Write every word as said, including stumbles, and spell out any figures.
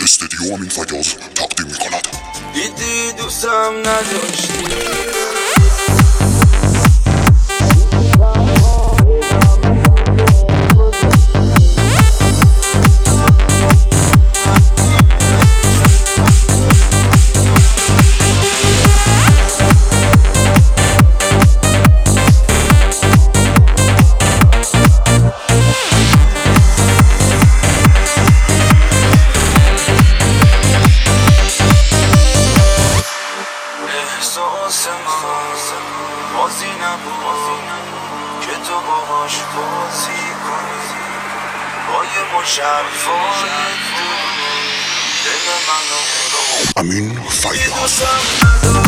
استدیو امین فیاض تقدیم می‌کند. دیدی دوستم نداشتی احساس من بازی نبود که تو باهاش بازی کنی با یه مش حرفای دل منو امین فیاض.